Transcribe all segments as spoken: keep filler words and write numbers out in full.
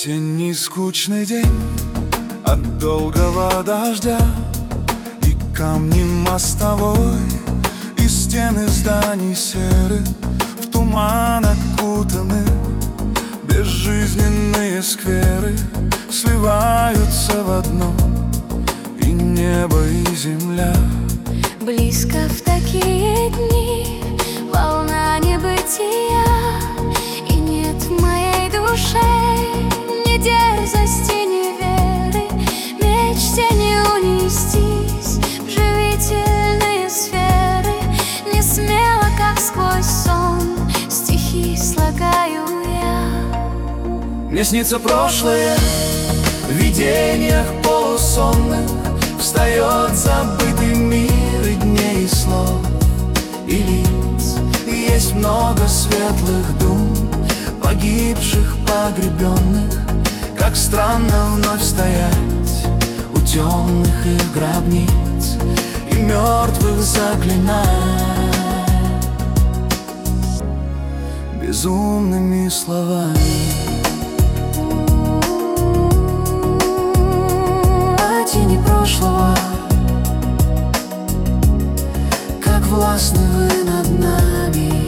Осенний скучный день от долгого дождя, и камни мостовой, и стены зданий серы в туман окутаны. Безжизненные скверы сливаются в одно, и небо, и земля. Близко в такие дни волна небытия, и нет в моей душе ни дерзости, ни веры, мечте не унестись в живительные сферы. Не смело, как сквозь сон, стихи слагаю я. Мне снится прошлое в видениях полусонных, встает забытый мир и дней, и слов, и лиц. И есть много светлых дум, погибших, погребенных. Как странно вновь стоять у темных их гробниц и мертвых заклинать безумными словами. Тени прошлого, как властны вы над нами.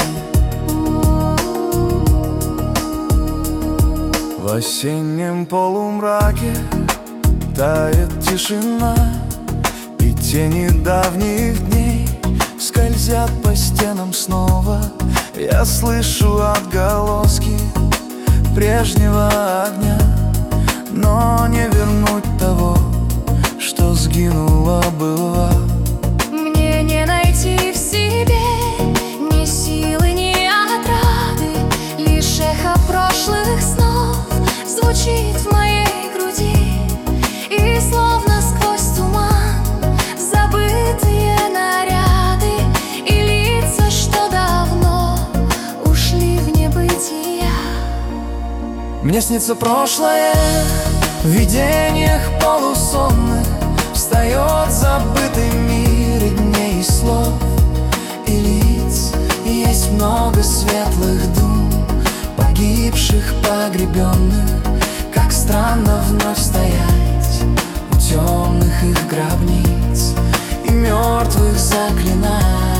В осеннем полумраке тает тишина, и тени давних дней скользят по стенам снова. Я слышу отголоски прежнего огня, но не вернуть того, что сгинуло было. Мне не найти в себе ни силы, ни отрады, лишь эхо прошлых снов звучит в моей груди. И словно сквозь туман забытые наряды и лица, что давно ушли в небытия. Мне снится прошлое в видениях полусонных, встает забытый мир и дней, и слов, и лиц. И есть много светлых дум, погибших, погребенных. Как странно вновь стоять у темных их гробниц и мертвых заклинать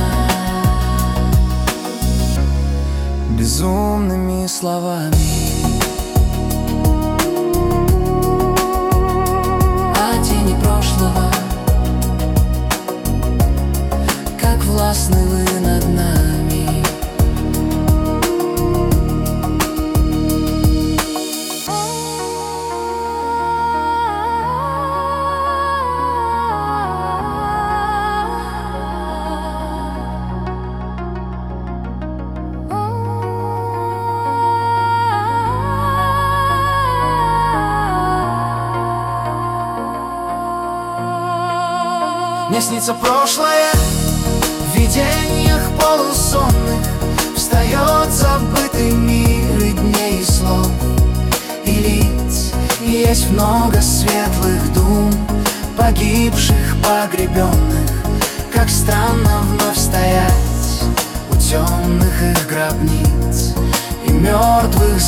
безумными словами. Как властны вы над нами. Мне снится прошлое в видениях полусонных, встает забытый мир и дней, и слов, и лиц. И есть много светлых дум, погибших, погребенных. Как странно вновь стоять у темных их гробниц и мертвых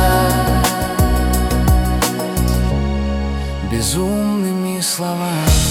заклинать безумными словами.